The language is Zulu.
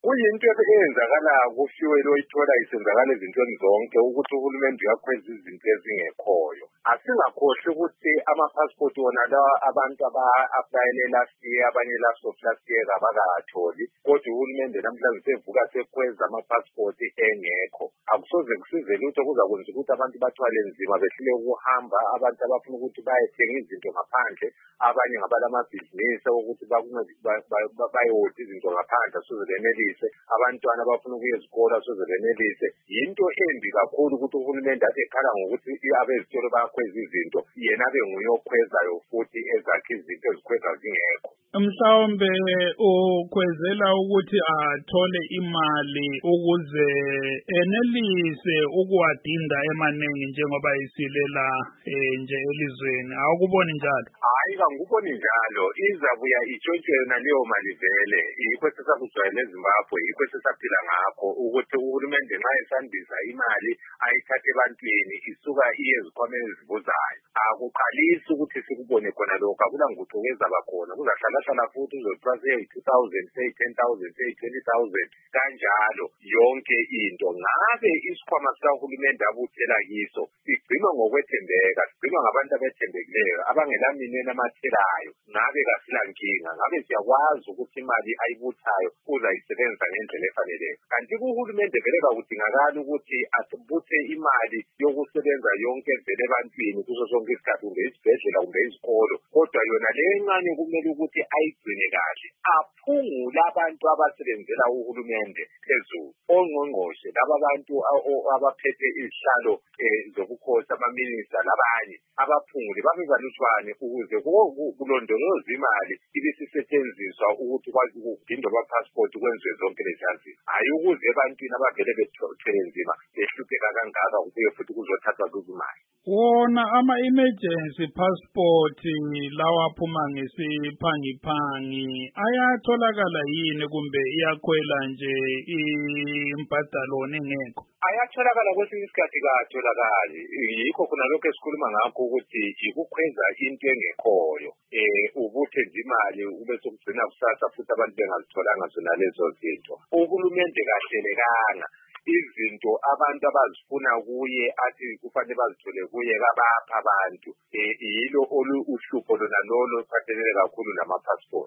kuyinto eyenzakala kufiwe loyithola isenzakala ezintweni zonke ukuthi uhulumende uyakhweza izinto ezingekhoyo. Asingakhohlwa ukuthi ama-passport wona lawa abantu aba-aplayele last year abanye last of last year abakatholi, kodwa uhulumende namhlanje sevuka sekhweza ama-passport engekho. Akusoze kusize lutho, kuzakwenza ukuthi abantu bathwale nzima behlule ukuhamba, abantu abafuna ukuthi bayethenga izinto ngaphandle, abanye ngabalamabhizinisi ukuthi bayodla izinto ngaphandle soze benelise, abantwana abafuna ukuya ezikole soze benelise. Yinto embi kakhulu ukuthi uhulumende athi ekhala ngokuthi abezitolo bayakhweza izinto, yena abe nguye okhwezayo futhi ezakhe izinto ezikhweza zingekho. Mhlawumbe ukhwezela ukuthi athole imali ukuze enelise ukuwadinda emaningi njengoba isilela nje elizweni. Awukuboni njalo? Hayi, kangikuboni njalo. Izabuya itshontshwe yona leyo mali vele. Yikho sesakujwayele eZimbabwe, yikho sesaphila ngakho ukuthi uhulumende nxa esandisa imali ayithathe ebantwini isuka iye ezikhwameni ezivuzayo. Akuqalisi ukuthi sikubone khona lokho, akulanguthi ezaba khona. Kuzahlala futhi uzothiwa seyi-2,000, seyi-10,000, seyi-20,000 kanjalo yonke into. Ngabe isikhwama sikahulumende abuthela kiso sigcinwa ngokwethembeka, sigcinwa ngabantu abethembekileyo abangelaminweni amathelayo. Ngabe kasilankinga, ngabe siyakwazi ukuthi imali ayibuthayo uzayisebenzisa ngendlela efaneleyo. Kanti uhulumende vele kakudingakala ukuthi asibuthe imali yokusebenza yonke vele ebantwini kuso sonke isikhathi, kumbe isibhedlela kumbe izikolo, kodwa yona le encane kumele ukuthi ayigcine kahle, aphungule abantu abasebenzela uhulumende phezulu, ongqongqoshe laba bantu abaphethe izihlalo zobukhosi, amaminista labanye abaphungule babe balutshwane ukuze kulondolozwe imali ibisisetshenziswa ukuthi kwazi ukudindwa ama-passport kwenziwe zonke lezi. Hayi ukuze ebantwini abavele bethwele nzima behlupheka kangaka kubuye futhi kuzothathwa imali. Wona ama-emergency passport lawa aphuma ngesiphangiphangi ayatholakala yini kumbe iyakhwela nje imbadalo nengekho? Ayatholakala kwesinye isikhathi katholakali. Yikho khona lokho esikhuluma ngakho ukuthi yikukhweza into engekhoyo. Ubuthe nje imali ube sokugcina kusasa futhi abantu bengazitholanga zona lezo zinto. Uhulumende kahlelekanga. Izinto abantu abazifuna kuye athi kufanele bazithole kuye kabapha abantu. Yilo uhlupho lona lolo phathelene kakhulu nama-passport.